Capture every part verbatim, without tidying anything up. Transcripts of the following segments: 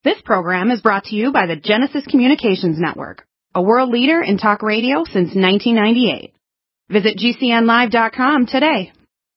This program is brought to you by the Genesis Communications Network, a world leader in talk radio since nineteen ninety-eight. Visit G C N live dot com today.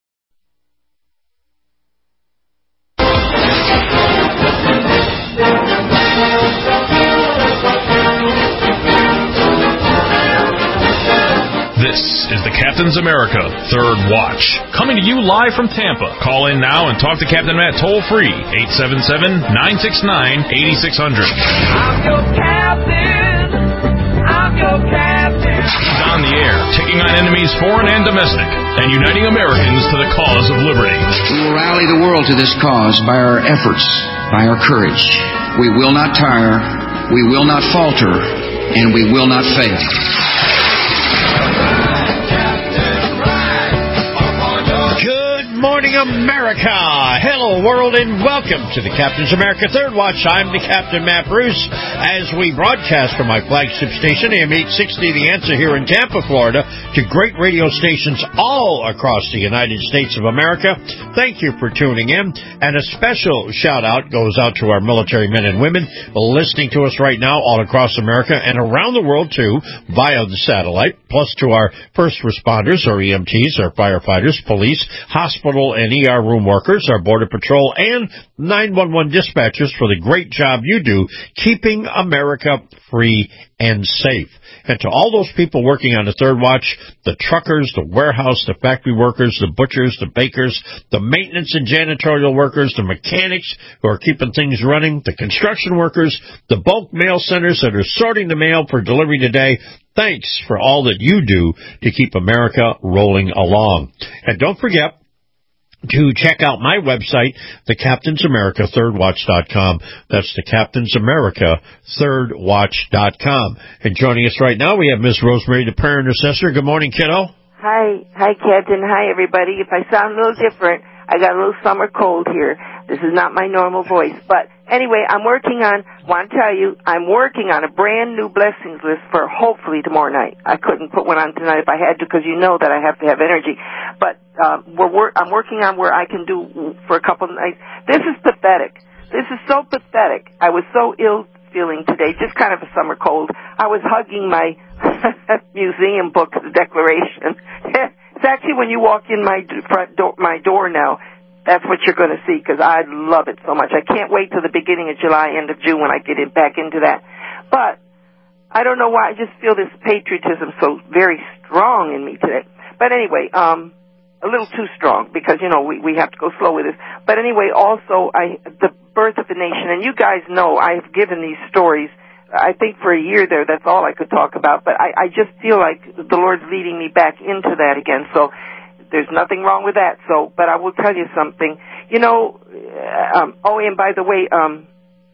This is the Captain's America Third Watch, coming to you live from Tampa. Call in now and talk to Captain Matt toll-free, eight seven seven, nine six nine, eight six zero zero. I'm your captain. I'm your captain. He's on the air, taking on enemies foreign and domestic, and uniting Americans to the cause of liberty. We will rally the world to this cause by our efforts, by our courage. We will not tire, we will not falter, and we will not fail. Good morning, America. Hello, world, and welcome to the Captain's America Third Watch. I'm the Captain, Matt Bruce, as we broadcast from my flagship station, A M eight sixty, The Answer, here in Tampa, Florida, to great radio stations all across the United States of America. Thank you for tuning in, and a special shout-out goes out to our military men and women listening to us right now all across America and around the world, too, via the satellite, plus to our first responders, our E M Ts, our firefighters, police, hospital, and E R room workers, our Border Patrol, and nine one one dispatchers for the great job you do keeping America free and safe. And to all those people working on the Third Watch, the truckers, the warehouse, the factory workers, the butchers, the bakers, the maintenance and janitorial workers, the mechanics who are keeping things running, the construction workers, the bulk mail centers that are sorting the mail for delivery today, thanks for all that you do to keep America rolling along. And don't forget to check out my website, the Captain's America Third Watch dot com. That's the Captain's America Third Watch dot com. And joining us right now, we have Miss Rosemary, the prayer intercessor. Good morning, kiddo. Hi. Hi, Captain. Hi, everybody. If I sound a little different, I got a little summer cold here. This is not my normal voice. But anyway, I'm working on, want to tell you, I'm working on a brand new blessings list for hopefully tomorrow night. I couldn't put one on tonight if I had to because you know that I have to have energy. But uh, we're wor- I'm working on where I can do for a couple of nights. This is pathetic. This is so pathetic. I was so ill feeling today, just kind of a summer cold. I was hugging my museum book, The Declaration. It's actually when you walk in my front door, my door now, that's what you're going to see, because I love it so much. I can't wait till the beginning of July, end of June, when I get in, back into that. But I don't know why, I just feel this patriotism so very strong in me today. But anyway, um, a little too strong, because, you know, we, we have to go slow with this. But anyway, also, I the birth of a nation, and you guys know I've given these stories, I think for a year there, that's all I could talk about. But I, I just feel like the Lord's leading me back into that again, so there's nothing wrong with that. So, but I will tell you something. You know, um, oh, and by the way, um,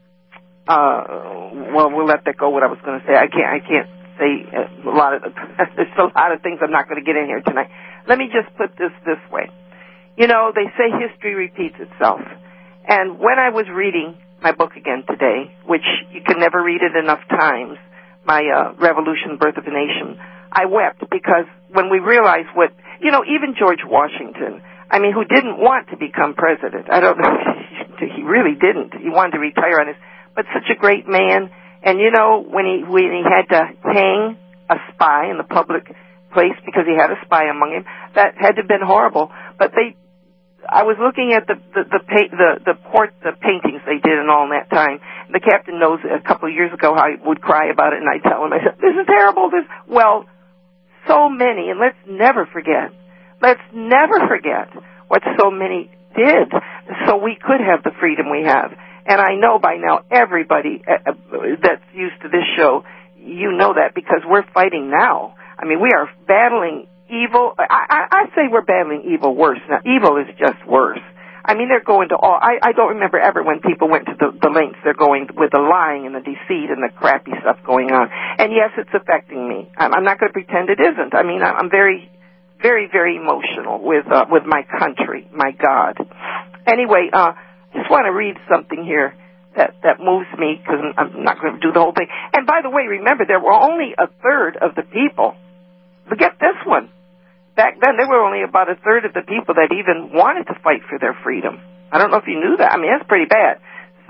uh, well, we'll let that go. What I was going to say, I can't, I can't say a lot of. There's a lot of things I'm not going to get in here tonight. Let me just put this this way. You know, they say history repeats itself, and when I was reading my book again today, which you can never read it enough times, my uh, Revolution, Birth of a Nation, I wept because when we realized what. You know, even George Washington, I mean, who didn't want to become president. I don't know, he really didn't. He wanted to retire on his, but such a great man. And, you know, when he when he had to hang a spy in the public place because he had a spy among him, that had to have been horrible. But they, I was looking at the the the the, the port the paintings they did and all in that time. The captain knows a couple of years ago how I would cry about it, and I tell him, I said, "This is terrible." This well. So many, and let's never forget, let's never forget what so many did so we could have the freedom we have. And I know by now everybody that's used to this show, you know that because we're fighting now. I mean, we are battling evil. I, I, I say we're battling evil worse. Now, evil is just worse. I mean, they're going to all, I, I don't remember ever when people went to the, the lengths they're going with the lying and the deceit and the crappy stuff going on. And yes, it's affecting me. I'm, I'm not going to pretend it isn't. I mean, I'm very, very, very emotional with, uh, with my country, my God. Anyway, uh, just want to read something here that, that moves me because I'm not going to do the whole thing. And by the way, remember, there were only a third of the people. Forget this one. Back then, there were only about a third of the people that even wanted to fight for their freedom. I don't know if you knew that. I mean, that's pretty bad. So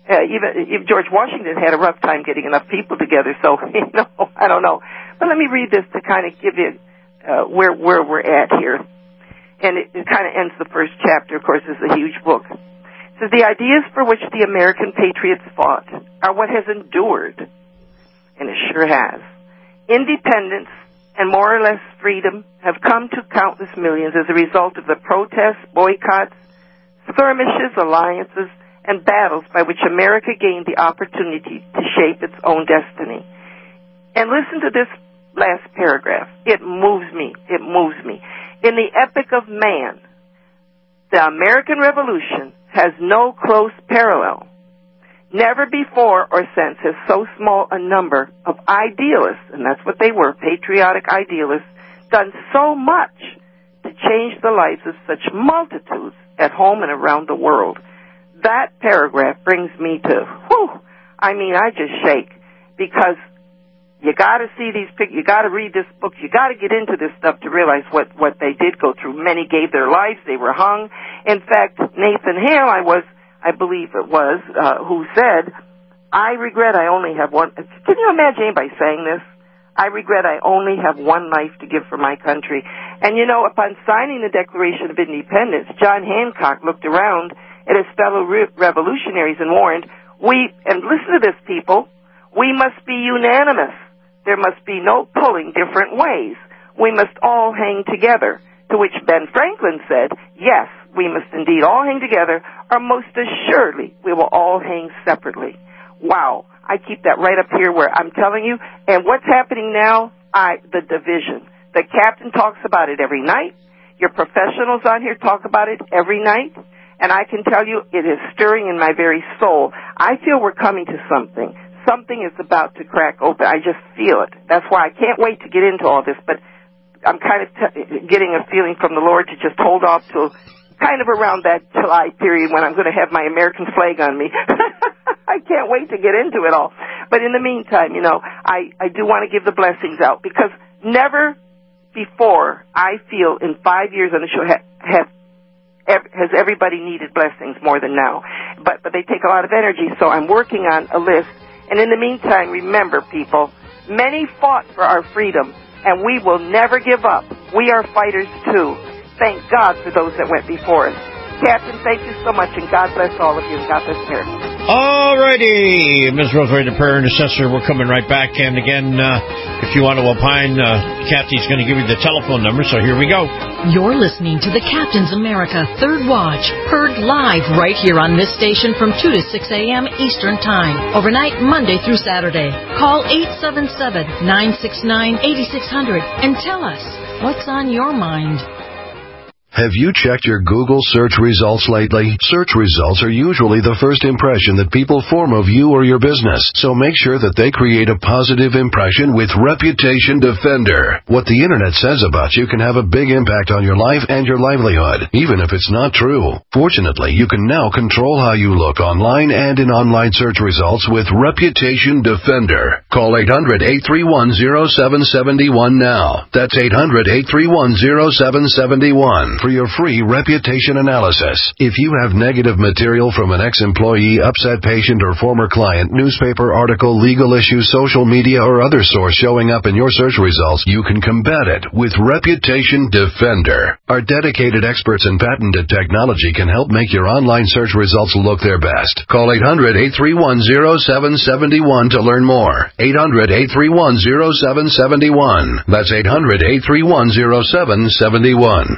Uh, even, even George Washington had a rough time getting enough people together, so, you know, I don't know. But let me read this to kind of give you uh, where where we're at here. And it, it kind of ends the first chapter. Of course, it's a huge book. It says, the ideas for which the American patriots fought are what has endured, and it sure has. Independence and more or less freedom have come to countless millions as a result of the protests, boycotts, skirmishes, alliances, and battles by which America gained the opportunity to shape its own destiny. And listen to this last paragraph. It moves me. It moves me. In the epic of man, the American Revolution has no close parallel. Never before or since has so small a number of idealists, and that's what they were, patriotic idealists, done so much to change the lives of such multitudes at home and around the world. That paragraph brings me to, whew, I mean, I just shake, because you got to see these pictures, you got to read this book, you got to get into this stuff to realize what, what they did go through. Many gave their lives, they were hung. In fact, Nathan Hale, I was, I believe it was, uh, who said, I regret I only have one, can you imagine anybody saying this? I regret I only have one life to give for my country. And you know, upon signing the Declaration of Independence, John Hancock looked around at his fellow re- revolutionaries and warned, we, and listen to this, people, we must be unanimous. There must be no pulling different ways. We must all hang together. To which Ben Franklin said, yes, we must indeed all hang together, or most assuredly we will all hang separately. Wow. I keep that right up here where I'm telling you. And what's happening now? I, the division. The captain talks about it every night. Your professionals on here talk about it every night. And I can tell you it is stirring in my very soul. I feel we're coming to something. Something is about to crack open. I just feel it. That's why I can't wait to get into all this. But I'm kind of t- getting a feeling from the Lord to just hold off till kind of around that July period when I'm going to have my American flag on me. I can't wait to get into it all. But in the meantime, you know, I, I do want to give the blessings out, because never before, I feel, in five years on the show, have, have has everybody needed blessings more than now. But, but they take a lot of energy, so I'm working on a list. And in the meantime, remember, people, many fought for our freedom, and we will never give up. We are fighters, too. Thank God for those that went before us. Captain, thank you so much, and God bless all of you, and God bless America. All righty, Miz Rosemary, the prayer intercessor, we're coming right back. And again, uh, if you want to opine, uh, Kathy's going to give you the telephone number, so here we go. You're listening to the Captain's America Third Watch, heard live right here on this station from two to six a.m. Eastern Time, overnight Monday through Saturday. Call eight seven seven, nine six nine, eight six zero zero and tell us what's on your mind. Have you checked your Google search results lately? Search results are usually the first impression that people form of you or your business, so make sure that they create a positive impression with Reputation Defender. What the Internet says about you can have a big impact on your life and your livelihood, even if it's not true. Fortunately, you can now control how you look online and in online search results with Reputation Defender. Call eight hundred, eight three one, zero seven seven one now. That's eight hundred, eight three one, zero seven seven one. For your free reputation analysis. If you have negative material from an ex-employee, upset patient, or former client, newspaper article, legal issue, social media, or other source showing up in your search results, you can combat it with Reputation Defender. Our dedicated experts in patented technology can help make your online search results look their best. Call eight hundred, eight three one, zero seven seven one to learn more. eight hundred, eight three one, zero seven seven one. That's eight hundred, eight three one, zero seven seven one.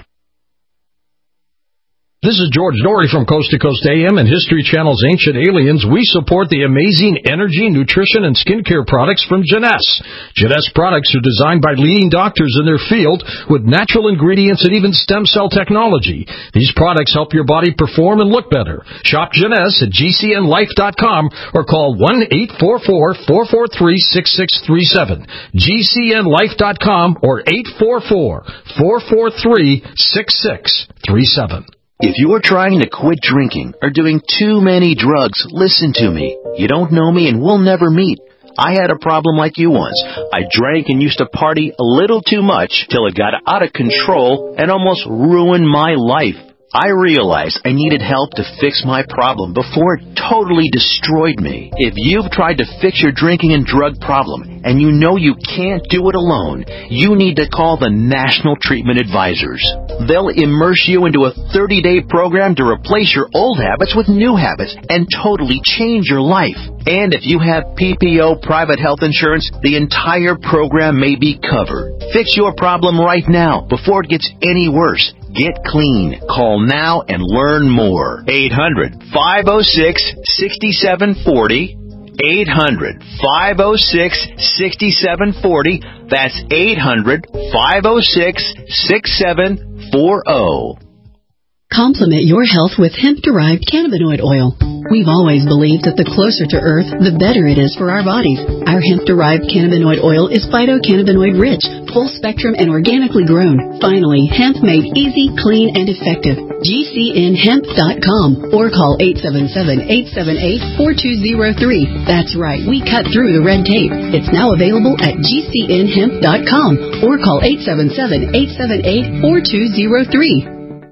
This is George Norrie from Coast to Coast A M and History Channel's Ancient Aliens. We support the amazing energy, nutrition, and skincare products from Jeunesse. Jeunesse products are designed by leading doctors in their field with natural ingredients and even stem cell technology. These products help your body perform and look better. Shop Jeunesse at G C N life dot com or call one eight four four, four four three, six six three seven. G C N life dot com or eight four four, four four three, six six three seven. If you're trying to quit drinking or doing too many drugs, listen to me. You don't know me and we'll never meet. I had a problem like you once. I drank and used to party a little too much till it got out of control and almost ruined my life. I realized I needed help to fix my problem before it totally destroyed me. If you've tried to fix your drinking and drug problem and you know you can't do it alone, you need to call the National Treatment Advisors. They'll immerse you into a thirty-day program to replace your old habits with new habits and totally change your life. And if you have P P O private health insurance, the entire program may be covered. Fix your problem right now before it gets any worse. Get clean. Call now and learn more. eight hundred, five oh six, six seven four oh. eight hundred, five oh six, six seven four oh. That's eight hundred, five oh six, six seven four oh. Complement your health with hemp-derived cannabinoid oil. We've always believed that the closer to Earth, the better it is for our bodies. Our hemp-derived cannabinoid oil is phytocannabinoid-rich, full-spectrum, and organically grown. Finally, hemp made easy, clean, and effective. G C N hemp dot com or call eight seven seven, eight seven eight, four two zero three. That's right, we cut through the red tape. It's now available at G C N hemp dot com or call eight seven seven, eight seven eight, four two zero three.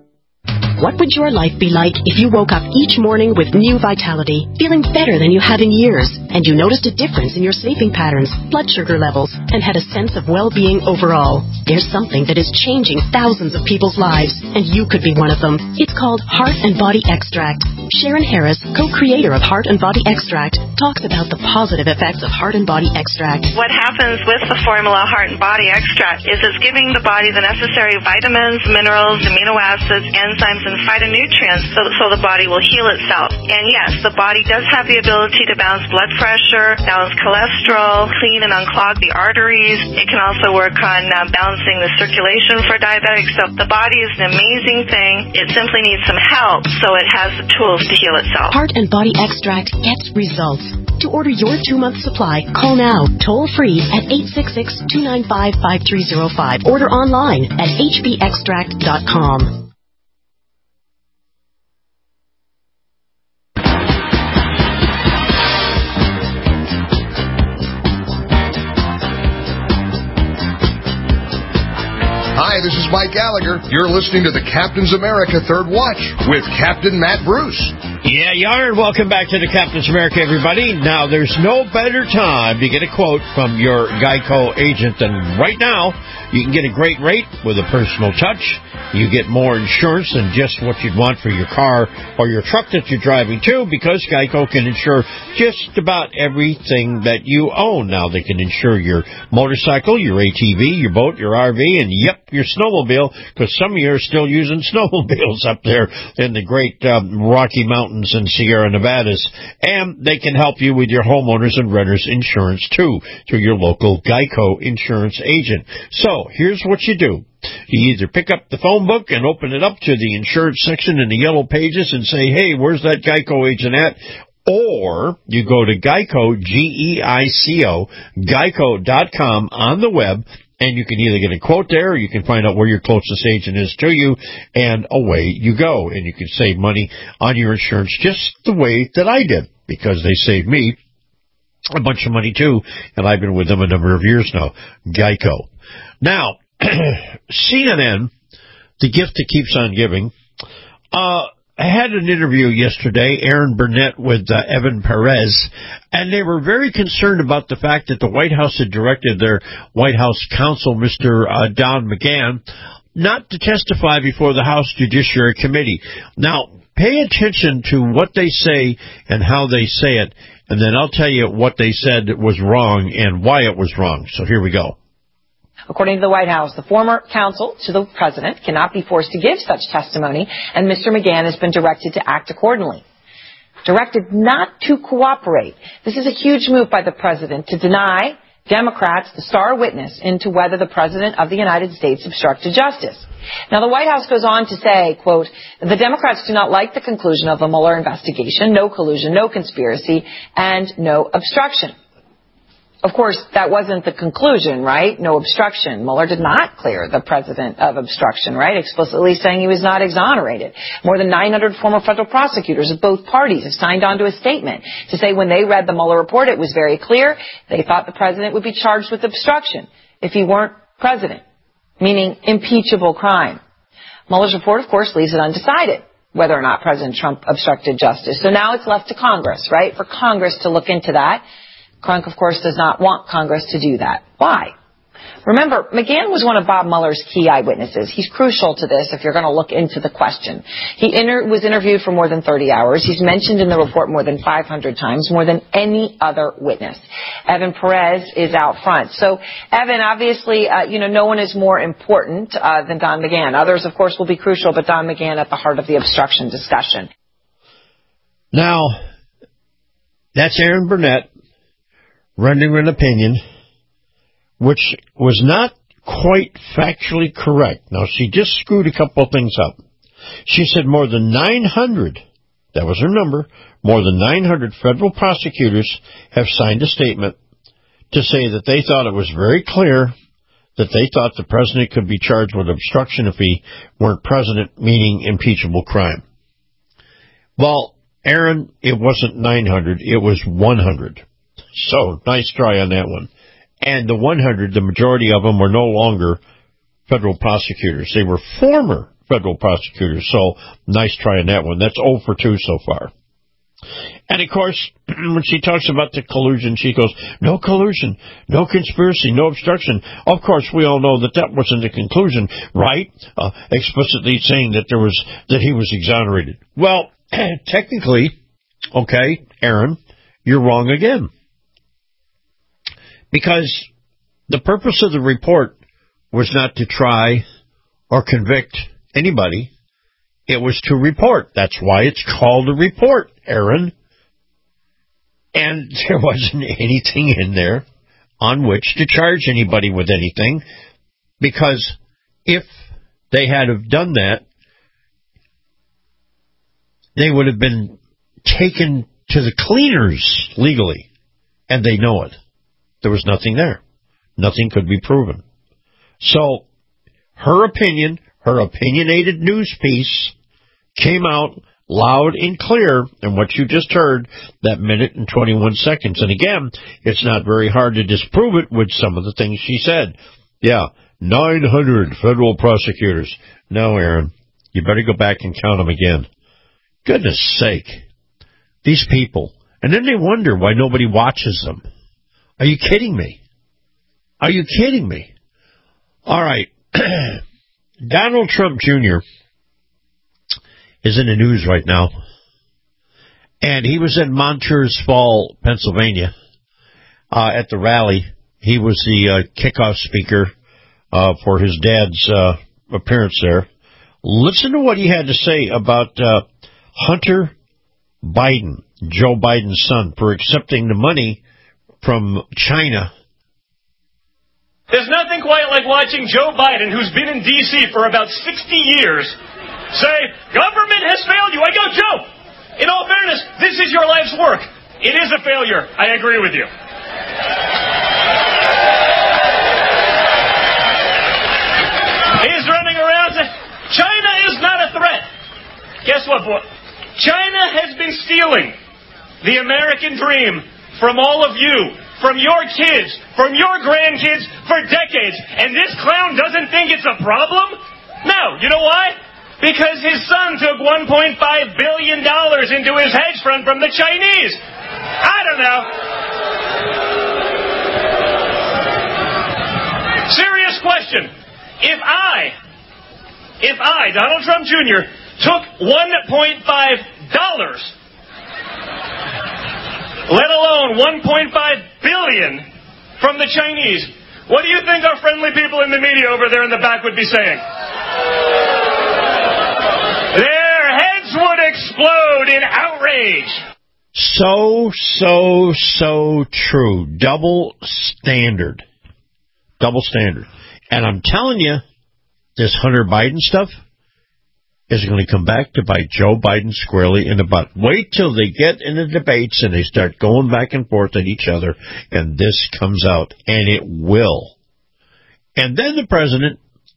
What would your life be like if you woke up each morning with new vitality, feeling better than you have in years, and you noticed a difference in your sleeping patterns, blood sugar levels, and had a sense of well-being overall? There's something that is changing thousands of people's lives, and you could be one of them. It's called Heart and Body Extract. Sharon Harris, co-creator of Heart and Body Extract, talks about the positive effects of Heart and Body Extract. What happens with the formula Heart and Body Extract is it's giving the body the necessary vitamins, minerals, amino acids, enzymes, and phytonutrients so, so the body will heal itself. And yes, the body does have the ability to balance blood pressure, balance cholesterol, clean and unclog the arteries. It can also work on uh, balancing the circulation for diabetics. So the body is an amazing thing. It simply needs some help so it has the tools to heal itself. Heart and Body Extract gets results. To order your two-month supply, call now, toll-free at eight six six, two nine five, five three zero five. Order online at h b extract dot com. Hi, this is Mike Gallagher. You're listening to the Captain's America Third Watch with Captain Matt Bruce. Yeah, you are, and welcome back to the Captain's America, everybody. Now, there's no better time to get a quote from your Geico agent than right now. You can get a great rate with a personal touch. You get more insurance than just what you'd want for your car or your truck that you're driving to, because Geico can insure just about everything that you own. Now, they can insure your motorcycle, your A T V, your boat, your R V, and, yep, your snowmobile, because some of you are still using snowmobiles up there in the great um, Rocky Mountains and Sierra Nevadas. And they can help you with your homeowners and renters insurance, too, through your local Geico insurance agent. So, here's what you do. You either pick up the phone book and open it up to the insurance section in the yellow pages and say, hey, where's that Geico agent at? Or you go to Geico, G E I C O, geico dot com on the web, and you can either get a quote there, or you can find out where your closest agent is to you, and away you go. And you can save money on your insurance just the way that I did, because they saved me a bunch of money too, and I've been with them a number of years now. Geico. Now, C N N, the gift that keeps on giving, uh, I had an interview yesterday, Aaron Burnett with uh, Evan Perez, and they were very concerned about the fact that the White House had directed their White House counsel, Mister Uh, Don McGahn, not to testify before the House Judiciary Committee. Now, pay attention to what they say and how they say it, and then I'll tell you what they said was wrong and why it was wrong. So here we go. According to the White House, the former counsel to the president cannot be forced to give such testimony, and Mister McGahn has been directed to act accordingly. Directed not to cooperate. This is a huge move by the president to deny Democrats the star witness into whether the president of the United States obstructed justice. Now, the White House goes on to say, quote, the Democrats do not like the conclusion of the Mueller investigation, no collusion, no conspiracy, and no obstruction. Of course, that wasn't the conclusion, right? No obstruction. Mueller did not clear the president of obstruction, right? Explicitly saying he was not exonerated. More than nine hundred former federal prosecutors of both parties have signed on to a statement to say when they read the Mueller report, it was very clear they thought the president would be charged with obstruction if he weren't president, meaning impeachable crime. Mueller's report, of course, leaves it undecided whether or not President Trump obstructed justice. So now it's left to Congress, right, for Congress to look into that. Crunk, of course, does not want Congress to do that. Why? Remember, McGahn was one of Bob Mueller's key eyewitnesses. He's crucial to this if you're going to look into the question. He inter- was interviewed for more than thirty hours. He's mentioned in the report more than five hundred times, more than any other witness. Evan Perez is out front. So, Evan, obviously, uh, you know, no one is more important uh, than Don McGahn. Others, of course, will be crucial, but Don McGahn at the heart of the obstruction discussion. Now, that's Aaron Burnett rendering an opinion which was not quite factually correct. Now, she just screwed a couple of things up. She said more than nine hundred, that was her number, more than nine hundred federal prosecutors have signed a statement to say that they thought it was very clear that they thought the president could be charged with obstruction if he weren't president, meaning impeachable crime. Well, Aaron, it wasn't nine hundred, it was one hundred. So, nice try on that one. And the one hundred, the majority of them were no longer federal prosecutors. They were former federal prosecutors. So, nice try on that one. That's zero for two so far. And, of course, when she talks about the collusion, she goes, no collusion, no conspiracy, no obstruction. Of course, we all know that that wasn't the conclusion, right? Uh, explicitly saying that there was that he was exonerated. Well, technically, okay, Aaron, you're wrong again. Because the purpose of the report was not to try or convict anybody. It was to report. That's why it's called a report, Aaron. And there wasn't anything in there on which to charge anybody with anything. Because if they had have done that, they would have been taken to the cleaners legally. And they know it. There was nothing there. Nothing could be proven. So, her opinion, her opinionated news piece, came out loud and clear in what you just heard, that minute and twenty-one seconds. And again, it's not very hard to disprove it with some of the things she said. Yeah, nine hundred federal prosecutors. No, Aaron, you better go back and count them again. Goodness sake. These people. And then they wonder why nobody watches them. Are you kidding me? Are you kidding me? All right. Donald Trump Junior is in the news right now. And he was in Montrose Falls, Pennsylvania, uh, at the rally. He was the uh, kickoff speaker uh, for his dad's uh, appearance there. Listen to what he had to say about uh, Hunter Biden, Joe Biden's son, for accepting the money from China. There's nothing quite like watching Joe Biden, who's been in D C for about sixty years, say, government has failed you. I go, Joe, in all fairness, this is your life's work. It is a failure. I agree with you. He's running around saying, China is not a threat. Guess what, boy? China has been stealing the American dream from all of you, from your kids, from your grandkids for decades. And this clown doesn't think it's a problem? No. You know why? Because his son took one point five billion dollars into his hedge fund from the Chinese. I don't know. Serious question. If I, if I, Donald Trump Junior, took one point five dollars, let alone one point five billion dollars from the Chinese, what do you think our friendly people in the media over there in the back would be saying? Their heads would explode in outrage. So, so, so true. Double standard. Double standard. And I'm telling you, this Hunter Biden stuff is going to come back to bite Joe Biden squarely in the butt. Wait till they get in the debates and they start going back and forth at each other, and this comes out, and it will. And then the president,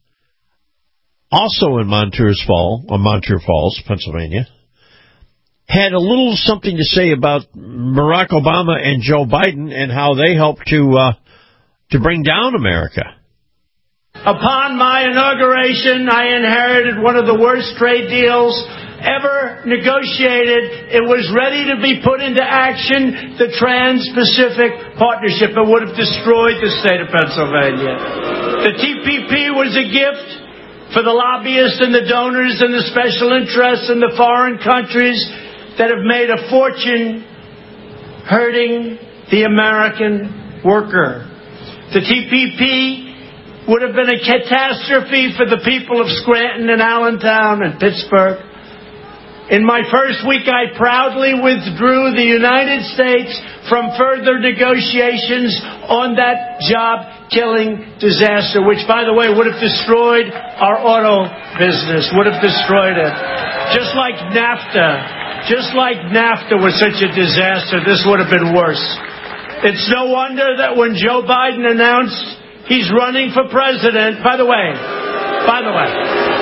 also in Montrose Falls, or Montrose Falls, Pennsylvania, had a little something to say about Barack Obama and Joe Biden and how they helped to uh, to bring down America. Upon my inauguration, I inherited one of the worst trade deals ever negotiated. It was ready to be put into action, the Trans-Pacific Partnership. It would have destroyed the state of Pennsylvania. The T P P was a gift for the lobbyists and the donors and the special interests and the foreign countries that have made a fortune hurting the American worker. The T P P would have been a catastrophe for the people of Scranton and Allentown and Pittsburgh. In my first week, I proudly withdrew the United States from further negotiations on that job-killing disaster, which, by the way, would have destroyed our auto business, would have destroyed it. Just like NAFTA. Just like NAFTA was such a disaster, this would have been worse. It's no wonder that when Joe Biden announced he's running for president, by the way, by the way,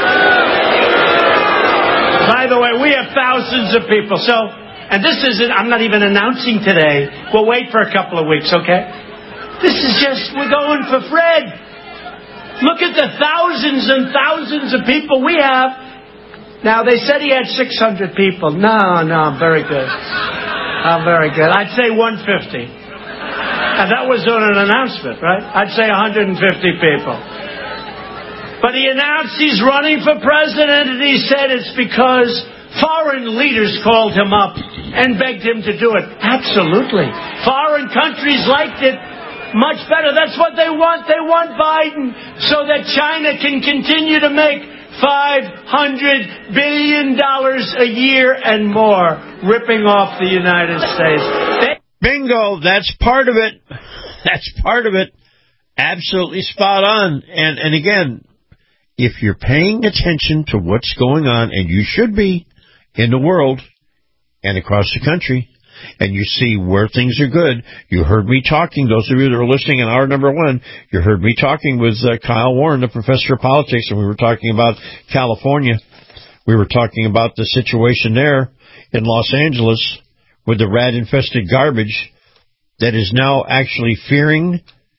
By the way, we have thousands of people. So, and this isn't, I'm not even announcing today. We'll wait for a couple of weeks, okay? This is just, we're going for Fred. Look at the thousands and thousands of people we have. Now, they said he had six hundred people. No, no, I'm very good. I'm very good. I'd say one hundred fifty. And that was on an announcement, right? I'd say one hundred fifty people. But he announced he's running for president, and he said it's because foreign leaders called him up and begged him to do it. Absolutely. Foreign countries liked it much better. That's what they want. They want Biden so that China can continue to make five hundred billion dollars a year and more, ripping off the United States. They- Bingo, that's part of it. That's part of it. Absolutely spot on. And, and again, if you're paying attention to what's going on, and you should be, in the world and across the country, and you see where things are good, you heard me talking, those of you that are listening in hour number one, you heard me talking with uh, Kyle Warren, the professor of politics, and we were talking about California. We were talking about the situation there in Los Angeles with the rat-infested garbage that is now actually fearing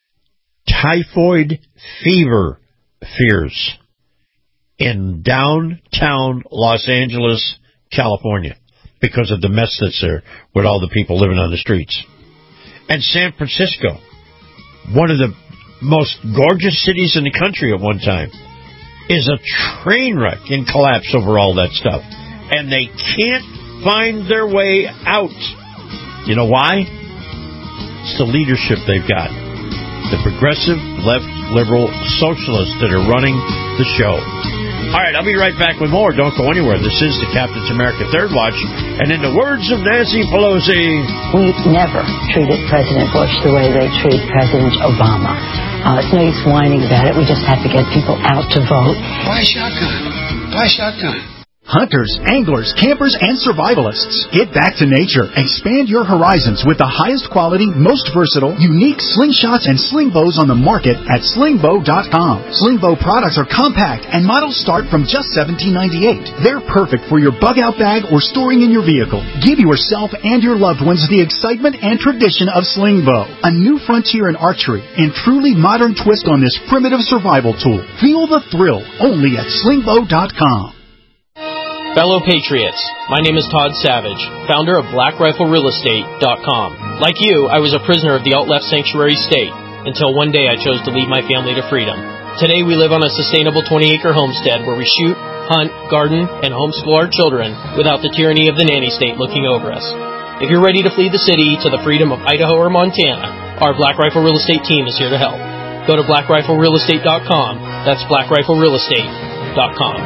typhoid fever fears in downtown Los Angeles, California, because of the mess that's there with all the people living on the streets. And San Francisco, one of the most gorgeous cities in the country at one time, is a train wreck in collapse over all that stuff. And they can't find their way out. You know why? It's the leadership they've got. The progressive, left, liberal socialists that are running the show. All right, I'll be right back with more. Don't go anywhere. This is the Captain's America Third Watch. And in the words of Nancy Pelosi, we never treated President Bush the way they treat President Obama. Uh, it's no use whining about it. We just have to get people out to vote. Buy shotgun. Buy shotgun. Hunters, anglers, campers, and survivalists. Get back to nature. Expand your horizons with the highest quality, most versatile, unique slingshots and sling bows on the market at sling bow dot com. Sling bow products are compact and models start from just seventeen ninety-eight. They're perfect for your bug out bag or storing in your vehicle. Give yourself and your loved ones the excitement and tradition of sling bow, a new frontier in archery and truly modern twist on this primitive survival tool. Feel the thrill only at sling bow dot com. Fellow Patriots, my name is Todd Savage, founder of black rifle real estate dot com. Like you, I was a prisoner of the alt-left sanctuary state until one day I chose to lead my family to freedom. Today we live on a sustainable twenty-acre homestead where we shoot, hunt, garden, and homeschool our children without the tyranny of the nanny state looking over us. If you're ready to flee the city to the freedom of Idaho or Montana, our Black Rifle Real Estate team is here to help. Go to black rifle real estate dot com. That's black rifle real estate dot com.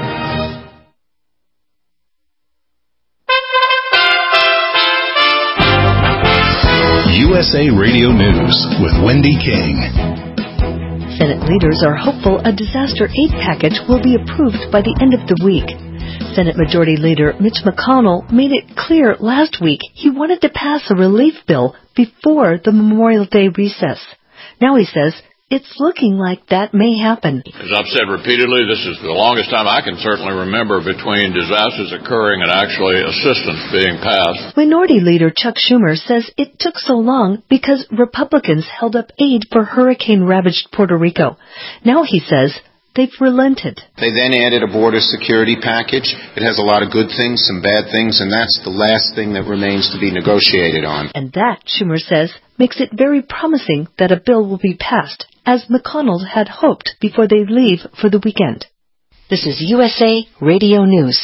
U S A Radio News with Wendy King. Senate leaders are hopeful a disaster aid package will be approved by the end of the week. Senate Majority Leader Mitch McConnell made it clear last week he wanted to pass a relief bill before the Memorial Day recess. Now he says it's looking like that may happen. As I've said repeatedly, this is the longest time I can certainly remember between disasters occurring and actually assistance being passed. Minority Leader Chuck Schumer says it took so long because Republicans held up aid for hurricane-ravaged Puerto Rico. Now he says they've relented. They then added a border security package. It has a lot of good things, some bad things, and that's the last thing that remains to be negotiated on. And that, Schumer says, makes it very promising that a bill will be passed, as McConnell had hoped before they leave for the weekend. This is U S A Radio News.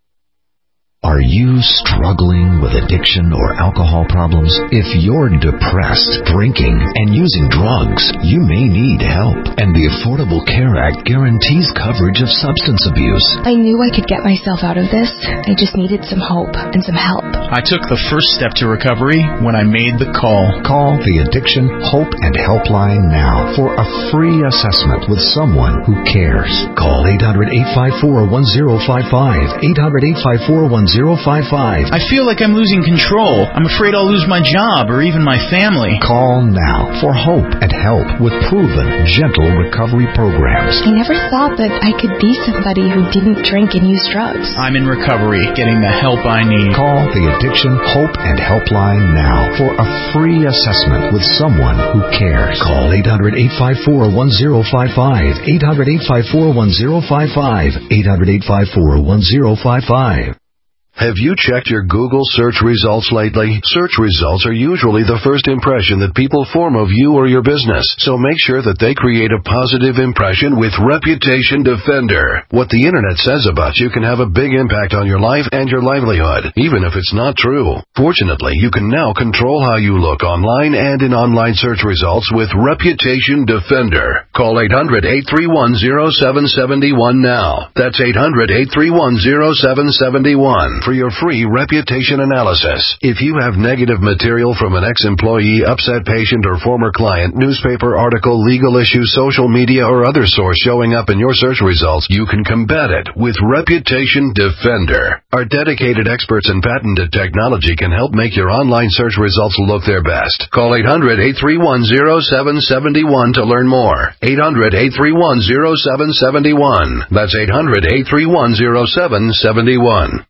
Are you struggling with addiction or alcohol problems? If you're depressed, drinking, and using drugs, you may need help. And the Affordable Care Act guarantees coverage of substance abuse. I knew I could get myself out of this. I just needed some hope and some help. I took the first step to recovery when I made the call. Call the Addiction Hope and Helpline now for a free assessment with someone who cares. Call eight hundred, eight five four, one zero five five, eight hundred, eight five four, one zero five five. I feel like I'm losing control. I'm afraid I'll lose my job or even my family. Call now for hope and help with proven, gentle recovery programs. I never thought that I could be somebody who didn't drink and use drugs. I'm in recovery, getting the help I need. Call the Addiction Hope and Helpline now for a free assessment with someone who cares. Call eight hundred, eight five four, one zero five five, eight hundred, eight five four, one zero five five, eight hundred, eight five four, one zero five five. Have you checked your Google search results lately? Search results are usually the first impression that people form of you or your business, so make sure that they create a positive impression with Reputation Defender. What the internet says about you can have a big impact on your life and your livelihood, even if it's not true. Fortunately, you can now control how you look online and in online search results with Reputation Defender. Call eight hundred, eight three one, zero seven seven one now. That's eight hundred, eight three one, zero seven seven one. For your free reputation analysis. If you have negative material from an ex-employee, upset patient, or former client, newspaper article, legal issue, social media, or other source showing up in your search results, you can combat it with Reputation Defender. Our dedicated experts in patented technology can help make your online search results look their best. Call eight hundred, eight three one, zero seven seven one to learn more. eight hundred, eight three one, zero seven seven one. That's eight hundred, eight three one, zero seven seven one.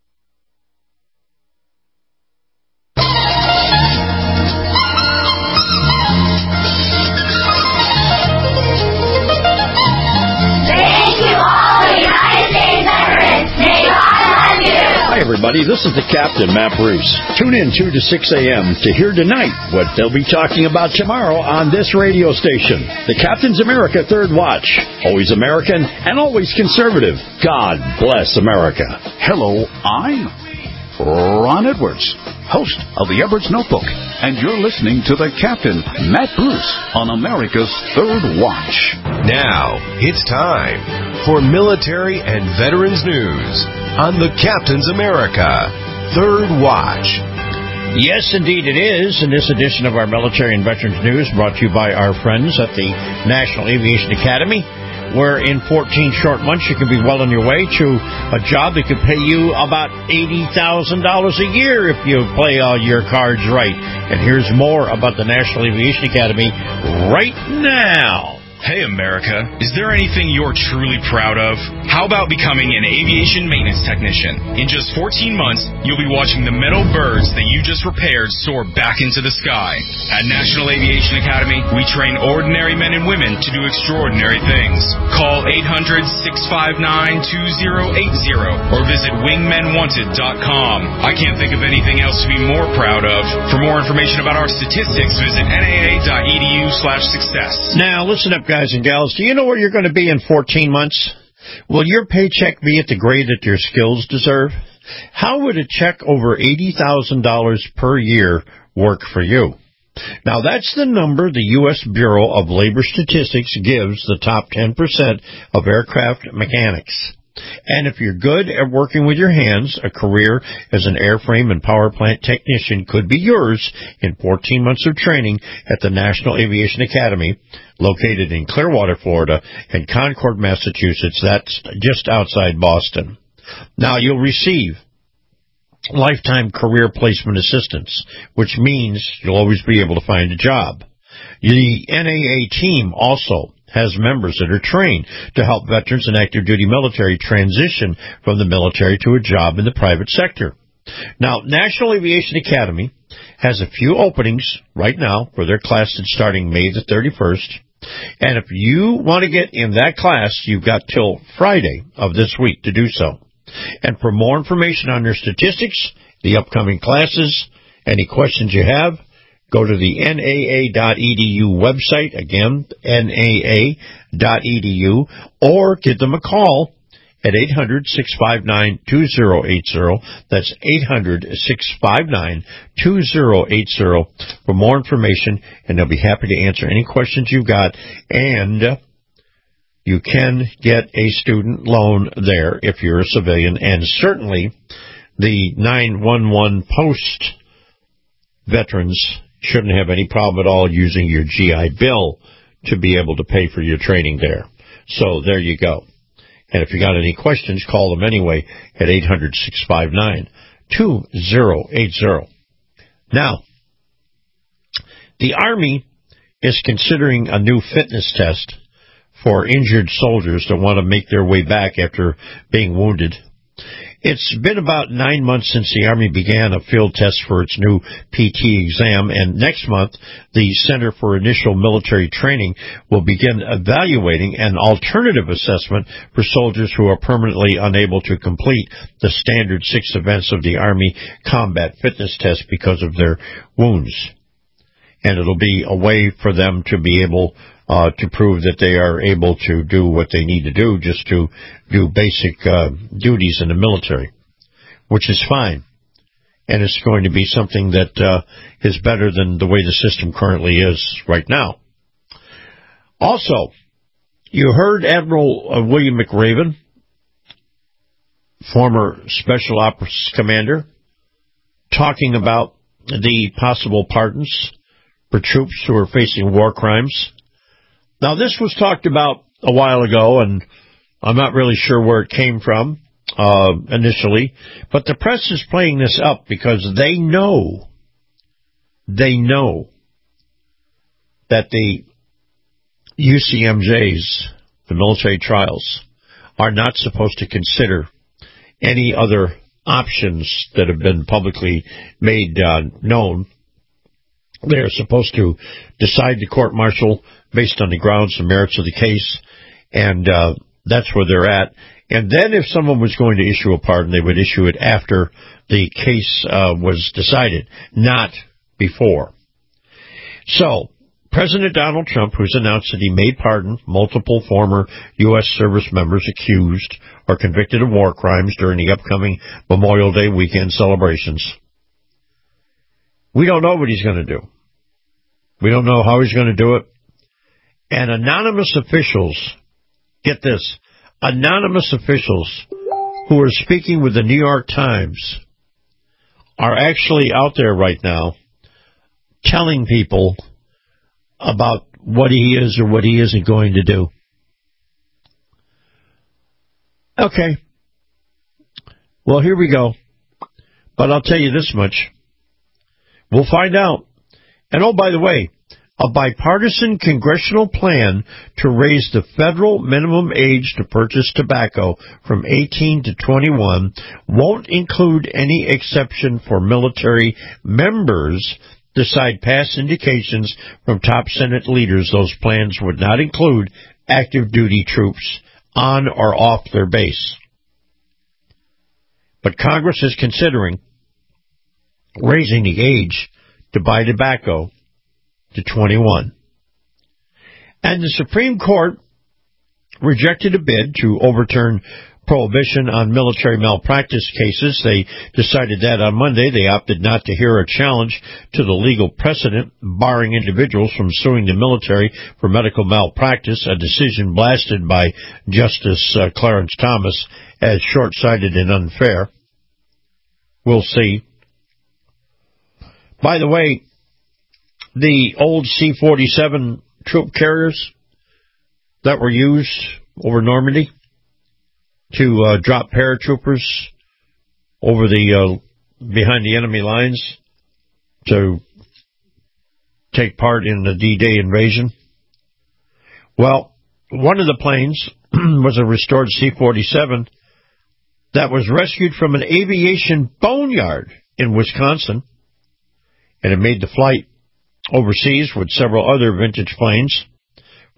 Everybody, this is the Captain, Matt Bruce. Tune in two to six a.m. to hear tonight what they'll be talking about tomorrow on this radio station. The Captain's America Third Watch. Always American and always conservative. God bless America. Hello, I'm Ron Edwards, host of the Edwards Notebook, and you're listening to the Captain, Matt Bruce, on America's Third Watch. Now, it's time for military and veterans news on the Captain's America Third Watch. Yes, indeed it is. In this edition of our Military and Veterans News, brought to you by our friends at the National Aviation Academy, where in fourteen short months you can be well on your way to a job that could pay you about eighty thousand dollars a year if you play all your cards right. And here's more about the National Aviation Academy right now. Hey, America, is there anything you're truly proud of? How about becoming an aviation maintenance technician? In just fourteen months, you'll be watching the metal birds that you just repaired soar back into the sky. At National Aviation Academy, we train ordinary men and women to do extraordinary things. Call eight hundred, six five nine, two zero eight zero or visit wingmen wanted dot com. I can't think of anything else to be more proud of. For more information about our statistics, visit N A A dot E D U slash success. Now, listen up, guys and gals. Do you know where you're going to be in fourteen months? Will your paycheck be at the grade that your skills deserve? How would a check over eighty thousand dollars per year work for you? Now, that's the number the U S Bureau of Labor Statistics gives the top ten percent of aircraft mechanics. And if you're good at working with your hands, a career as an airframe and power plant technician could be yours in fourteen months of training at the National Aviation Academy, located in Clearwater, Florida, and Concord, Massachusetts. That's just outside Boston. Now, you'll receive lifetime career placement assistance, which means you'll always be able to find a job. The N A A team also has members that are trained to help veterans and active duty military transition from the military to a job in the private sector. Now, National Aviation Academy has a few openings right now for their class that's starting May the thirty-first. And if you want to get in that class, you've got till Friday of this week to do so. And for more information on your statistics, the upcoming classes, any questions you have, go to the N A A dot E D U website, again, N A A dot E D U, or give them a call at eight hundred, six five nine, two zero eight zero. That's eight hundred, six five nine, two zero eight zero for more information, and they'll be happy to answer any questions you've got. And uh, you can get a student loan there if you're a civilian, and certainly the nine one one post veterans shouldn't have any problem at all using your G I Bill to be able to pay for your training there. So there you go. And if you got any questions, call them anyway at eight hundred, six five nine, two zero eight zero. Now, the Army is considering a new fitness test for injured soldiers that want to make their way back after being wounded. It's been about nine months since the Army began a field test for its new P T exam, and next month the Center for Initial Military Training will begin evaluating an alternative assessment for soldiers who are permanently unable to complete the standard six events of the Army Combat Fitness Test because of their wounds. And it'll be a way for them to be able Uh, to prove that they are able to do what they need to do, just to do basic uh, duties in the military, which is fine. And it's going to be something that uh, is better than the way the system currently is right now. Also, you heard Admiral uh, William McRaven, former Special Ops Commander, talking about the possible pardons for troops who are facing war crimes. Now, this was talked about a while ago, and I'm not really sure where it came from uh, initially, but the press is playing this up because they know, they know that the U C M Js, the military trials, are not supposed to consider any other options that have been publicly made uh, known. They are supposed to decide the court-martial based on the grounds and merits of the case, and uh, that's where they're at. And then if someone was going to issue a pardon, they would issue it after the case uh, was decided, not before. So, President Donald Trump, who's announced that he may pardon multiple former U S service members accused or convicted of war crimes during the upcoming Memorial Day weekend celebrations. We don't know what he's going to do. We don't know how he's going to do it. And anonymous officials, get this, anonymous officials who are speaking with the New York Times are actually out there right now telling people about what he is or what he isn't going to do. Okay. Well, here we go. But I'll tell you this much. We'll find out. And oh, by the way, a bipartisan congressional plan to raise the federal minimum age to purchase tobacco from eighteen to twenty-one won't include any exception for military members, decide past indications from top Senate leaders. Those plans would not include active duty troops on or off their base. But Congress is considering raising the age to buy tobacco to twenty-one. And the Supreme Court rejected a bid to overturn prohibition on military malpractice cases. They decided that on Monday. They opted not to hear a challenge to the legal precedent barring individuals from suing the military for medical malpractice, a decision blasted by Justice uh, Clarence Thomas as short-sighted and unfair. We'll see. By the way, the old C forty-seven troop carriers that were used over Normandy to uh, drop paratroopers over the uh, behind the enemy lines to take part in the D-Day invasion. Well, one of the planes was a restored C forty-seven that was rescued from an aviation boneyard in Wisconsin, and it made the flight overseas with several other vintage planes.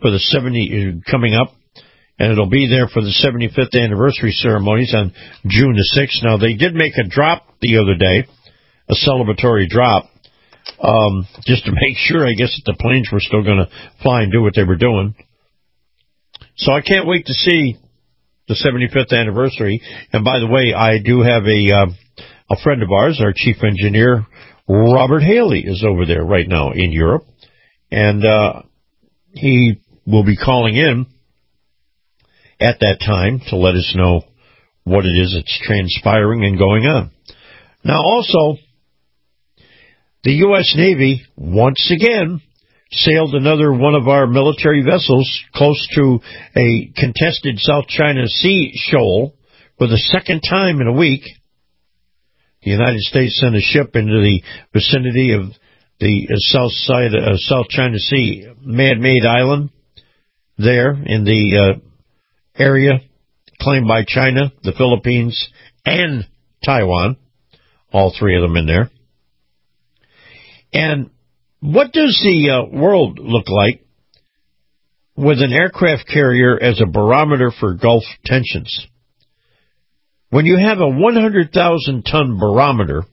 for the seventy coming up, and it'll be there for the seventy-fifth anniversary ceremonies on June the sixth. Now, they did make a drop the other day, a celebratory drop, um, just to make sure, I guess, that the planes were still going to fly and do what they were doing. So I can't wait to see the seventy-fifth anniversary. And by the way, I do have a uh, a friend of ours, our chief engineer, Robert Haley, is over there right now in Europe, and uh, he will be calling in at that time to let us know what it is that's transpiring and going on. Now, also, the U S Navy, once again, sailed another one of our military vessels close to a contested South China Sea shoal for the second time in a week. The United States sent a ship into the vicinity of the south side of South China Sea man-made island there in the uh, area claimed by China, the Philippines, and Taiwan, all three of them in there. And what does the uh, world look like with an aircraft carrier as a barometer for Gulf tensions? When you have a one hundred thousand ton barometer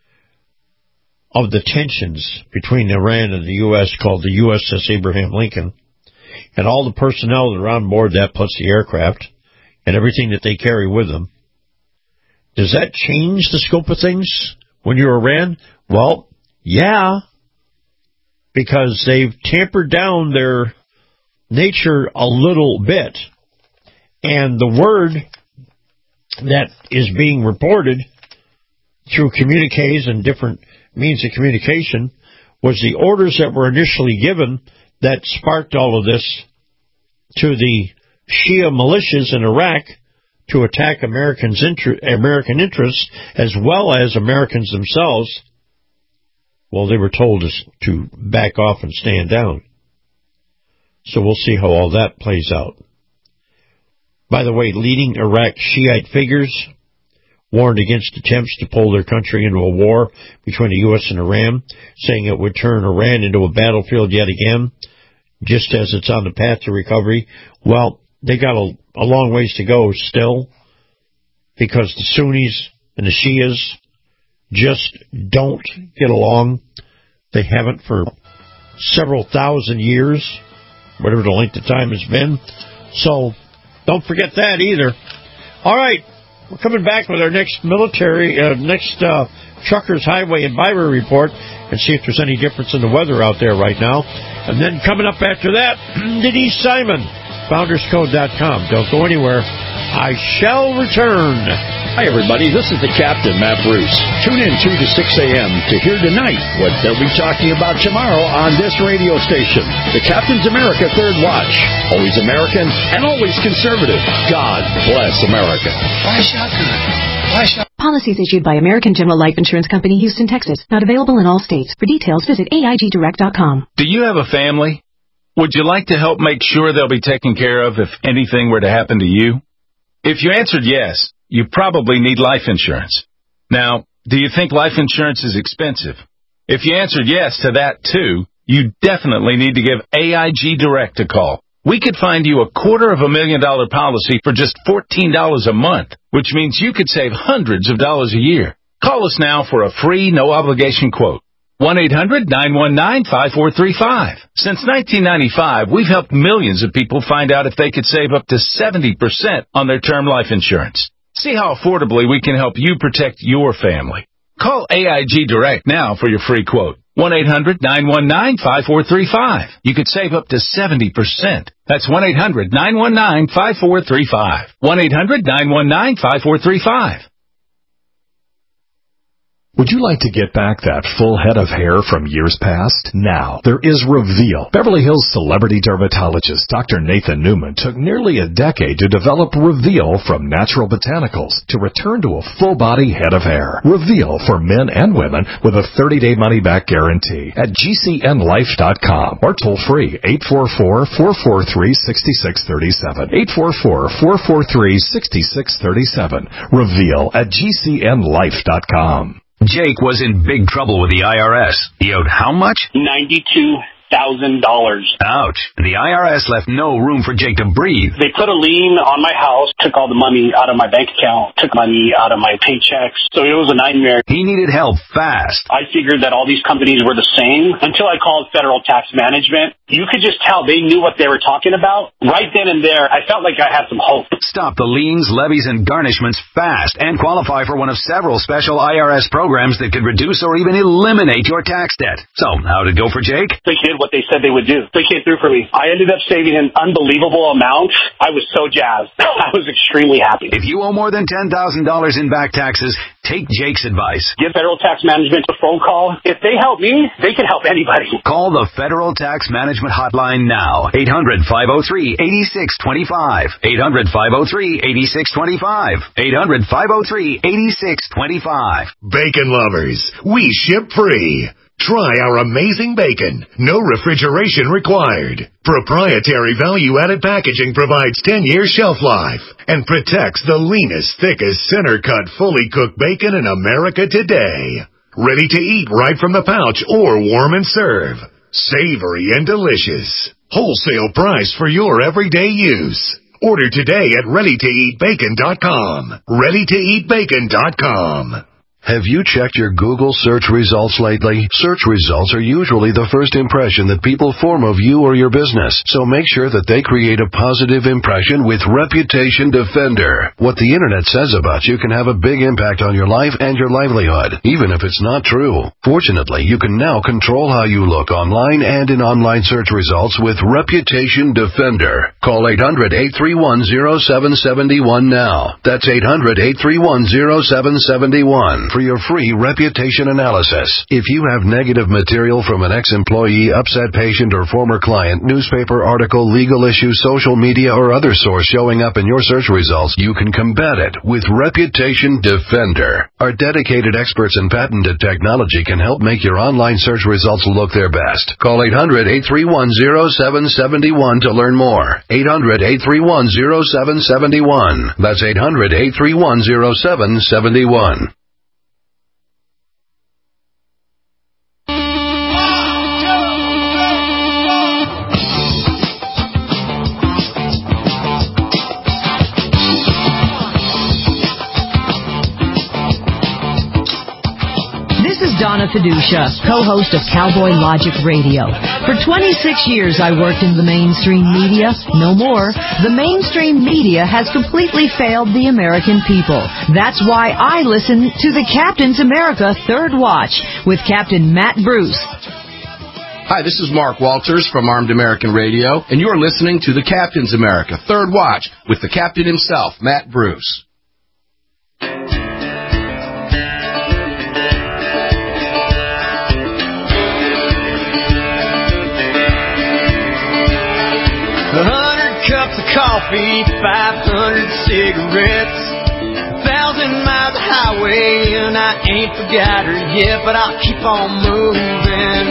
of the tensions between Iran and the U S called the U S S Abraham Lincoln, and all the personnel that are on board that, plus the aircraft, and everything that they carry with them, does that change the scope of things when you're Iran? Well, yeah, because they've tampered down their nature a little bit. And the word that is being reported through communiques and different means of communication was the orders that were initially given that sparked all of this to the Shia militias in Iraq to attack Americans' inter- American interests as well as Americans themselves. Well, they were told to back off and stand down. So we'll see how all that plays out. By the way, leading Iraq Shiite figures warned against attempts to pull their country into a war between the U S and Iran, saying it would turn Iran into a battlefield yet again, just as it's on the path to recovery. Well, they got a, a long ways to go still, because the Sunnis and the Shias just don't get along. They haven't for several thousand years, whatever the length of time has been. So don't forget that either. All right, we're coming back with our next military, uh, next uh, Truckers, Highway, and Byway report and see if there's any difference in the weather out there right now. And then coming up after that, Denise Simon, founders code dot com. Don't go anywhere. I shall return. Hi, everybody. This is the Captain, Matt Bruce. Tune in two to six a.m. to hear tonight what they'll be talking about tomorrow on this radio station. The Captain's America Third Watch. Always American and always conservative. God bless America. Why shotgun? Why shotgun? Policies issued by American General Life Insurance Company, Houston, Texas. Not available in all states. For details, visit A I G direct dot com. Do you have a family? Would you like to help make sure they'll be taken care of if anything were to happen to you? If you answered yes, you probably need life insurance. Now, do you think life insurance is expensive? If you answered yes to that too, you definitely need to give A I G Direct a call. We could find you a quarter of a million dollar policy for just fourteen dollars a month, which means you could save hundreds of dollars a year. Call us now for a free, no-obligation quote. one eight hundred nine one nine five four three five. Since nineteen ninety-five, we've helped millions of people find out if they could save up to seventy percent on their term life insurance. See how affordably we can help you protect your family. Call A I G Direct now for your free quote. one eight hundred nine one nine five four three five. You could save up to seventy percent. That's one eight hundred nine one nine five four three five. one eight hundred nine one nine five four three five. Would you like to get back that full head of hair from years past? Now, there is Reveal. Beverly Hills celebrity dermatologist Doctor Nathan Newman took nearly a decade to develop Reveal from natural botanicals to return to a full-body head of hair. Reveal for men and women with a thirty-day money-back guarantee at G C N life dot com or toll-free eight four four, four four three, six six three seven. eight four four, four four three, six six three seven. Reveal at G C N life dot com. Jake was in big trouble with the I R S. He owed how much? ninety-two thousand dollars. Ouch. The I R S left no room for Jake to breathe. They put a lien on my house, took all the money out of my bank account, took money out of my paychecks. So it was a nightmare. He needed help fast. I figured that all these companies were the same until I called Federal Tax Management. You could just tell they knew what they were talking about. Right then and there, I felt like I had some hope. Stop the liens, levies, and garnishments fast and qualify for one of several special I R S programs that could reduce or even eliminate your tax debt. So, how did it go for Jake? They did what they said they would do. They came through for me. I ended up saving an unbelievable amount. I was so jazzed. I was extremely happy. If you owe more than ten thousand dollars in back taxes, take Jake's advice. Give Federal Tax Management a phone call. If they help me, they can help anybody. Call the Federal Tax Management Hotline now. eight hundred, five oh three, eight six two five. eight hundred, five oh three, eight six two five. eight hundred, five oh three, eight six two five. Bacon lovers, we ship free. Try our amazing bacon. No refrigeration required. Proprietary value-added packaging provides ten-year shelf life and protects the leanest, thickest, center-cut, fully cooked bacon in America today. Ready to eat right from the pouch or warm and serve. Savory and delicious. Wholesale price for your everyday use. Order today at ready to eat bacon dot com. ready to eat bacon dot com. Have you checked your Google search results lately? Search results are usually the first impression that people form of you or your business, so make sure that they create a positive impression with Reputation Defender. What the internet says about you can have a big impact on your life and your livelihood, even if it's not true. Fortunately, you can now control how you look online and in online search results with Reputation Defender. Call eight hundred, eight three one, oh seven seven one now. That's eight hundred, eight three one, oh seven seven one. For your free reputation analysis. If you have negative material from an ex-employee, upset patient, or former client, newspaper article, legal issue, social media, or other source showing up in your search results, you can combat it with Reputation Defender. Our dedicated experts in patented technology can help make your online search results look their best. Call eight hundred, eight three one, oh seven seven one to learn more. eight hundred, eight three one, oh seven seven one. That's eight hundred, eight three one, oh seven seven one. Donna Fiducia, co-host of Cowboy Logic Radio. For twenty-six years I worked in the mainstream media. No more. The mainstream media has completely failed the American people. That's why I listen to the Captain's America Third Watch with Captain Matt Bruce. Hi, this is Mark Walters from Armed American Radio, and you're listening to the Captain's America Third Watch with the Captain himself, Matt Bruce. A hundred cups of coffee, five hundred cigarettes, a thousand miles of highway, and I ain't forgot her yet, but I'll keep on moving.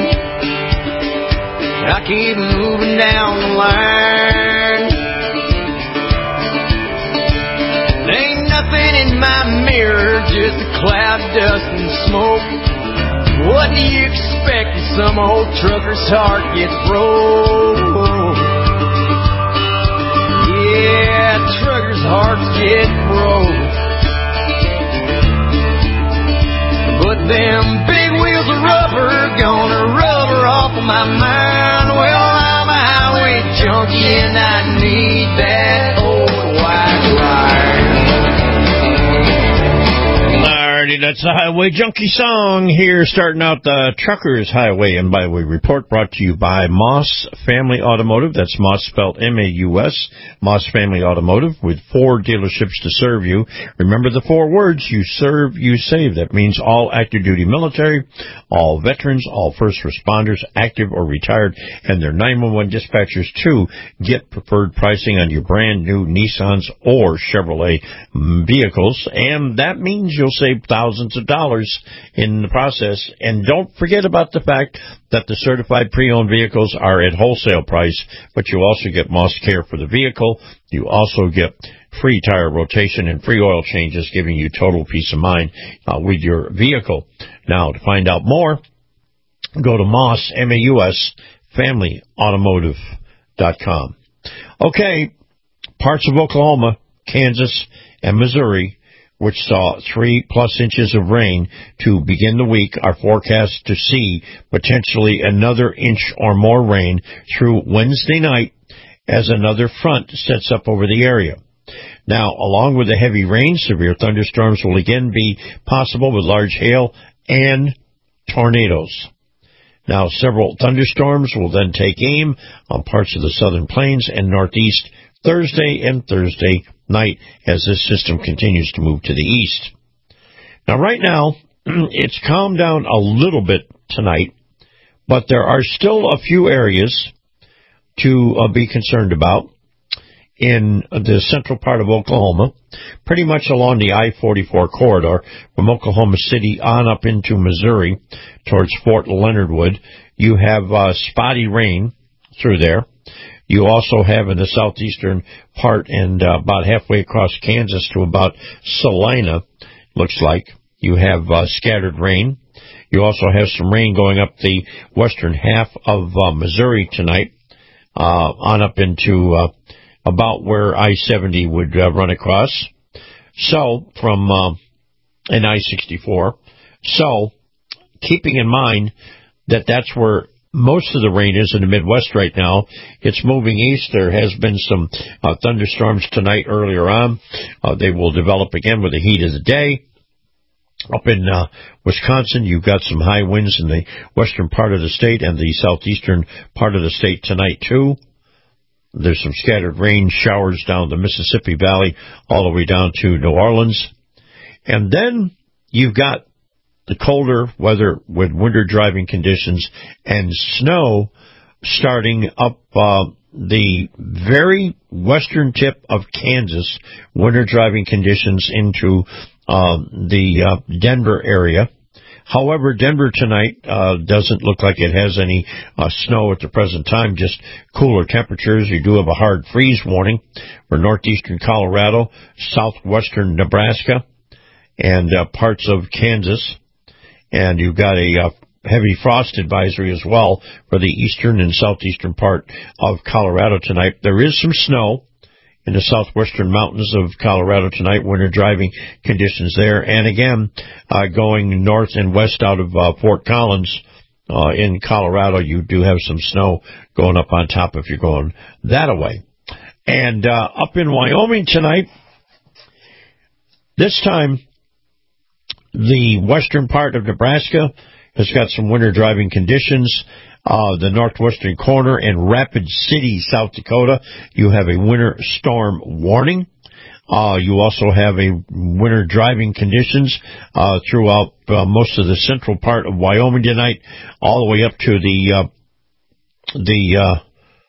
I keep moving down the line. There ain't nothing in my mirror, just a cloud of dust and smoke. What do you expect when some old trucker's heart gets broke? Yeah, truckers' hearts get broke. But them big wheels of rubber gonna rubber off of my mind. Well, I'm a highway junkie and I need that old white ride. Alrighty, that's the Highway Junkie song here, starting out the Truckers Highway and Byway Report, brought to you by Moss Family Automotive. That's Moss spelled M A U S, Moss Family Automotive, with four dealerships to serve you. Remember the four words: you serve, you save. That means all active duty military, all veterans, all first responders, active or retired, and their nine one one dispatchers too. Get preferred pricing on your brand new Nissans or Chevrolet vehicles, and that means you'll save thousands of dollars in the process. And don't forget about the fact that the certified pre-owned vehicles are at wholesale price, but you also get Moss Care for the vehicle. You also get free tire rotation and free oil changes, giving you total peace of mind uh, with your vehicle. Now, to find out more, go to Moss, M A U S, family automotive dot com. Okay, parts of Oklahoma, Kansas, and Missouri, which saw three-plus inches of rain to begin the week, are forecast to see potentially another inch or more rain through Wednesday night as another front sets up over the area. Now, along with the heavy rain, severe thunderstorms will again be possible with large hail and tornadoes. Now, several thunderstorms will then take aim on parts of the southern plains and northeast Thursday and Thursday night as this system continues to move to the east. Now, right now, it's calmed down a little bit tonight, but there are still a few areas to uh, be concerned about in the central part of Oklahoma, pretty much along the I forty-four corridor from Oklahoma City on up into Missouri towards Fort Leonard Wood. You have uh, spotty rain through there. You also have in the southeastern part and uh, about halfway across Kansas to about Salina, looks like, you have uh, scattered rain. You also have some rain going up the western half of uh, Missouri tonight, uh, on up into uh, about where I seventy would uh, run across. So, from uh, an I sixty-four. So, keeping in mind that that's where most of the rain is in the Midwest right now. It's moving east. There has been some uh, thunderstorms tonight earlier on. Uh, they will develop again with the heat of the day. Up in uh, Wisconsin, you've got some high winds in the western part of the state and the southeastern part of the state tonight, too. There's some scattered rain showers down the Mississippi Valley all the way down to New Orleans. And then you've got the colder weather with winter driving conditions and snow starting up uh, the very western tip of Kansas, winter driving conditions into uh, the uh, Denver area. However, Denver tonight uh, doesn't look like it has any uh, snow at the present time, just cooler temperatures. You do have a hard freeze warning for northeastern Colorado, southwestern Nebraska, and uh, parts of Kansas. And you've got a uh, heavy frost advisory as well for the eastern and southeastern part of Colorado tonight. There is some snow in the southwestern mountains of Colorado tonight, winter driving conditions there. And again, uh, going north and west out of uh, Fort Collins uh, in Colorado, you do have some snow going up on top if you're going that way. And uh, up in Wyoming tonight, this time, the western part of Nebraska has got some winter driving conditions. Uh, the northwestern corner and Rapid City, South Dakota, you have a winter storm warning. Uh, you also have a winter driving conditions uh, throughout uh, most of the central part of Wyoming tonight, all the way up to the uh, the uh,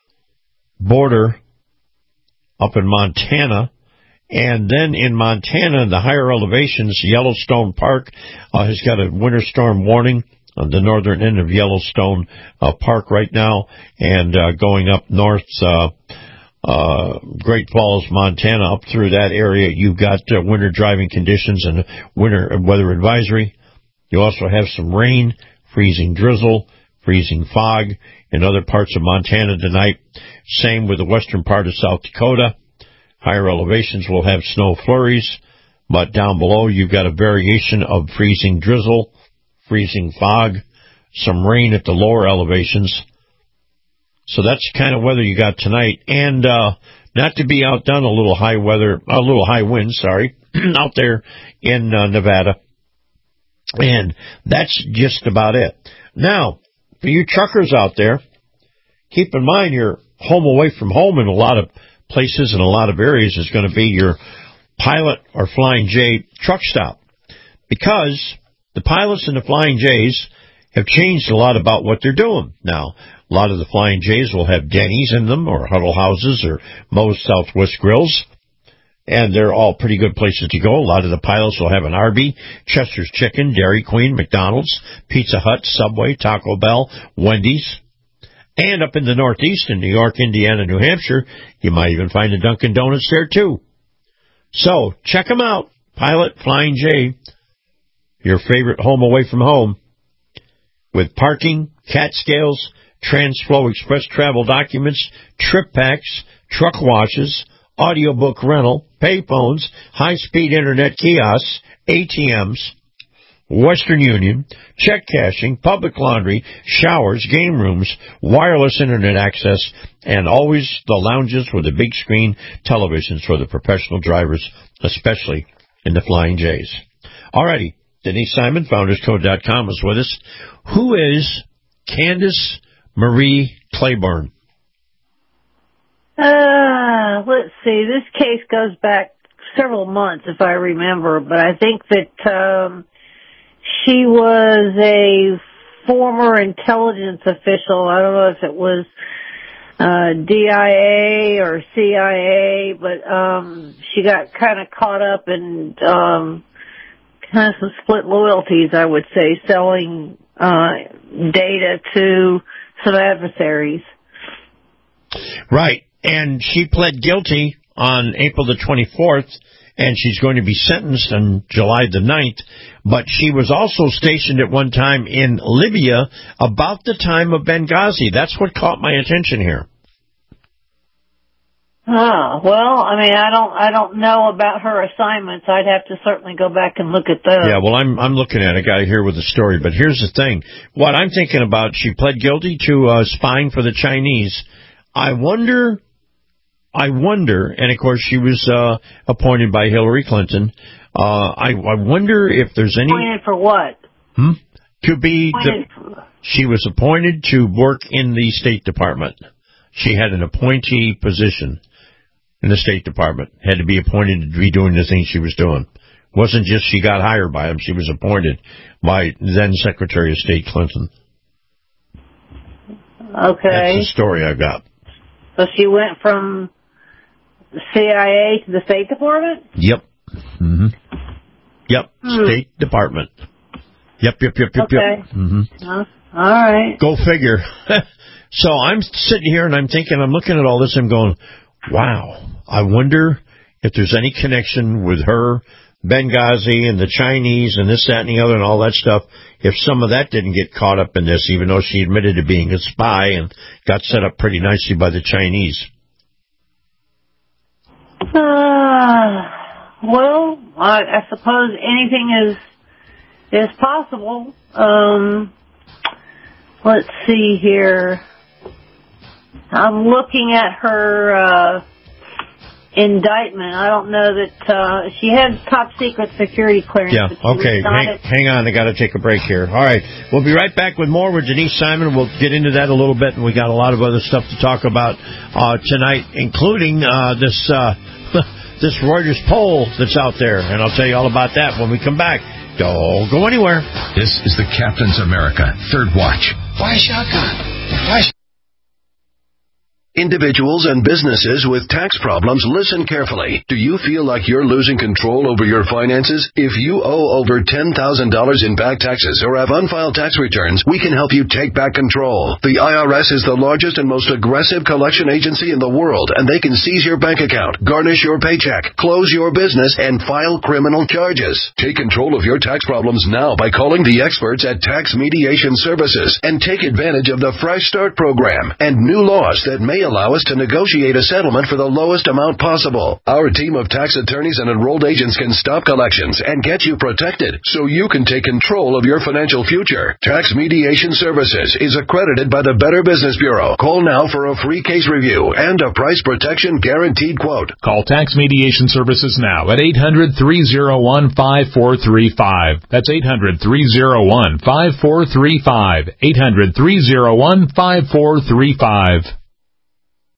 border up in Montana. And then in Montana, the higher elevations, Yellowstone Park uh, has got a winter storm warning on the northern end of Yellowstone uh, Park right now, and uh, going up north, uh, uh, Great Falls, Montana, up through that area, you've got uh, winter driving conditions and winter weather advisory. You also have some rain, freezing drizzle, freezing fog in other parts of Montana tonight. Same with the western part of South Dakota. Higher elevations will have snow flurries, but down below you've got a variation of freezing drizzle, freezing fog, some rain at the lower elevations. So that's the kind of weather you got tonight. And uh, not to be outdone, a little high weather, a little high wind, sorry, out there in uh, Nevada. And that's just about it. Now, for you truckers out there, keep in mind you're home away from home in a lot of places and a lot of areas is going to be your Pilot or Flying J truck stop, because the pilots and the Flying J's have changed a lot about what they're doing. Now, a lot of the Flying J's will have Denny's in them, or Huddle Houses, or Moe's Southwest Grills, and they're all pretty good places to go. A lot of the pilots will have an Arby, Chester's Chicken, Dairy Queen, McDonald's, Pizza Hut, Subway, Taco Bell, Wendy's. And up in the Northeast, in New York, Indiana, New Hampshire, you might even find a Dunkin' Donuts there, too. So, check them out. Pilot, Flying J, your favorite home away from home, with parking, cat scales, TransFlow Express travel documents, trip packs, truck washes, audiobook rental, payphones, high-speed internet kiosks, A T Ms, Western Union, check cashing, public laundry, showers, game rooms, wireless internet access, and always the lounges with the big screen televisions for the professional drivers, especially in the Flying J's. Alrighty, Denise Simon, founders code dot com, is with us. Who is Candace Marie Claiborne? Uh, let's see. This case goes back several months, if I remember, but I think that um, she was a former intelligence official. I don't know if it was uh, D I A or C I A, but um, she got kind of caught up in um, kind of some split loyalties, I would say, selling uh, data to some adversaries. Right. And she pled guilty on April the twenty-fourth, and she's going to be sentenced on July the ninth. But she was also stationed at one time in Libya about the time of Benghazi. That's what caught my attention here. Oh, well, I mean, I don't, I don't know about her assignments. I'd have to certainly go back and look at those. Yeah, well, I'm, I'm looking at a guy here with a story, but here's the thing. What I'm thinking about, she pled guilty to uh, spying for the Chinese. I wonder, I wonder, and of course she was uh, appointed by Hillary Clinton. Uh, I, I wonder if there's any... Appointed for what? Hmm? To be... The, she was appointed to work in the State Department. She had an appointee position in the State Department. Had to be appointed to be doing the things she was doing. Wasn't just she got hired by him. She was appointed by then Secretary of State Clinton. Okay. That's the story I got. So she went from the C I A to the State Department? Yep. Mm-hmm. Yep. Hmm. State Department. Yep, yep, yep, yep, okay. yep. Mm-hmm. Uh, all right. Go figure. So I'm sitting here and I'm thinking, I'm looking at all this and I'm going, wow, I wonder if there's any connection with her, Benghazi, and the Chinese, and this, that, and the other, and all that stuff, if some of that didn't get caught up in this, even though she admitted to being a spy and got set up pretty nicely by the Chinese. Uh, well, I, I suppose anything is is possible. Um, let's see here. I'm looking at her uh, indictment. I don't know that uh, she had top secret security clearance. Yeah, okay. Hang, hang on. I got to take a break here. All right. We'll be right back with more with Denise Simon. We'll get into that a little bit, and we got a lot of other stuff to talk about uh, tonight, including uh, this uh, this Reuters poll that's out there, and I'll tell you all about that when we come back. Don't go anywhere. This is the Captain's America Third Watch. Why shotgun? Why sh- Individuals and businesses with tax problems, listen carefully. Do you feel like you're losing control over your finances? If you owe over ten thousand dollars in back taxes or have unfiled tax returns, we can help you take back control. The I R S is the largest and most aggressive collection agency in the world, and they can seize your bank account, garnish your paycheck, close your business, and file criminal charges. Take control of your tax problems now by calling the experts at Tax Mediation Services and take advantage of the Fresh Start program and new laws that may allow us to negotiate a settlement for the lowest amount possible. Our team of tax attorneys and enrolled agents can stop collections and get you protected so you can take control of your financial future. Tax Mediation Services is accredited by the Better Business Bureau. Call now for a free case review and a price protection guaranteed quote. Call Tax Mediation Services now at eight hundred, three oh one, five four three five. That's eight hundred, three oh one, five four three five. eight hundred, three oh one, five four three five.